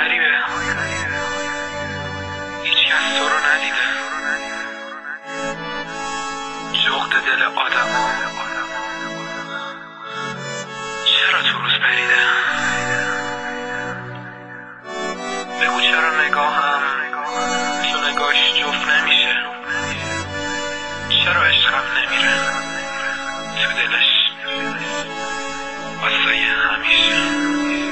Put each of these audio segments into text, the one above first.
غریبه، هیچ کس تو رو ندیده. جغد دل آدمو چرا تو روز پریده؟ بگو چرا نگاهم تو نگاهش جفت نمیشه؟ چرا عشقم نمیره تو دلش واسه همیشه؟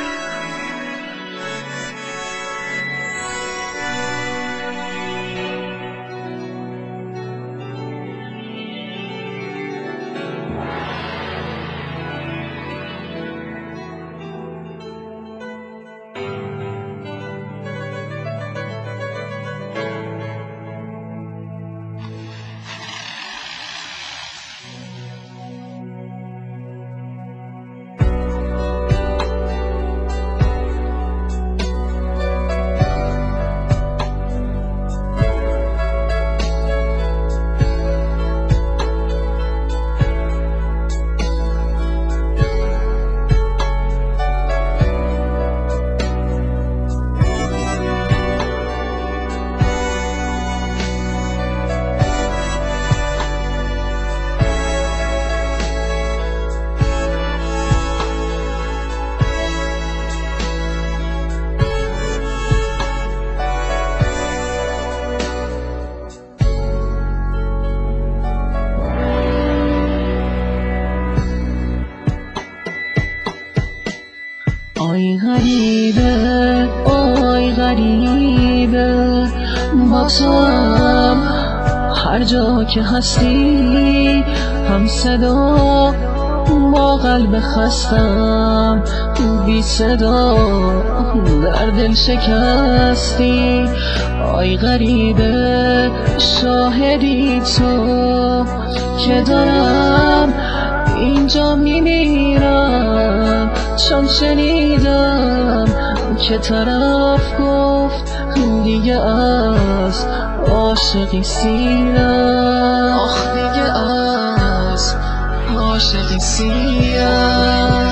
آی غریبه، آی غریبه، با تو هم هر جا که هستی هم صدا، با قلب خستم بی صدا در دل شکستی. آی غریبه، شاهدی تو که دارم اینجا میمیرم، چون شنیدم که طرف گفت دیگه از عاشقی سیرم. آخ دیگه از عاشقی سیرم.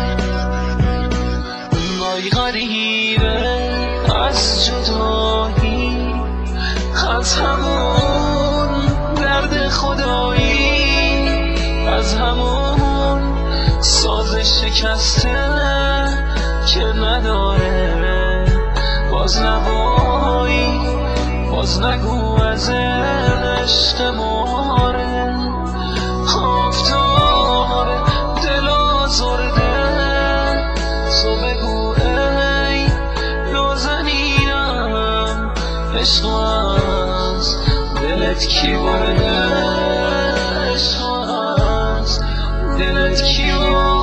آی غریبه، از جدایی، از همون درد خدایی، از همون ساز شکسته که نداره باز نوایی، باز نگو از عشق ماره. آفتاب دل آزرده، تو بگو ای نازنینم، عشق از دلت کی برده؟ عشق از دلت کی برده؟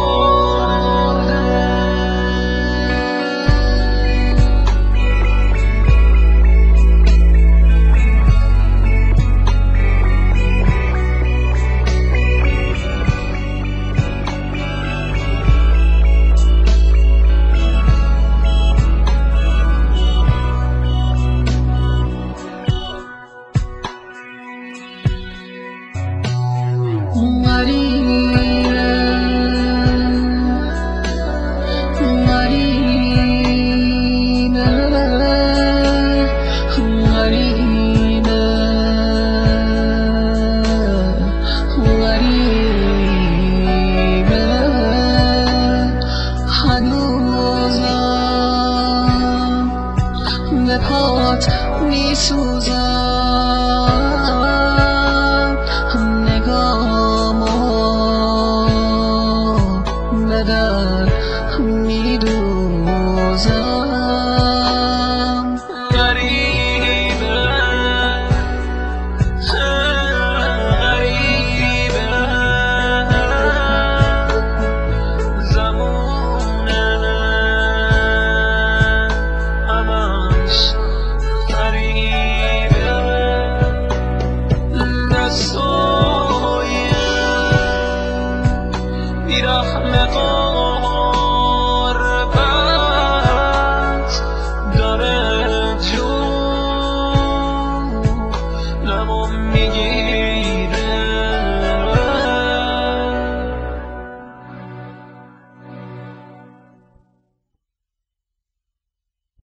به پات میسوزم، نگامو به در میدوزم. غریبه، غریبه، زمونه همش غریبه، دستای بیرحم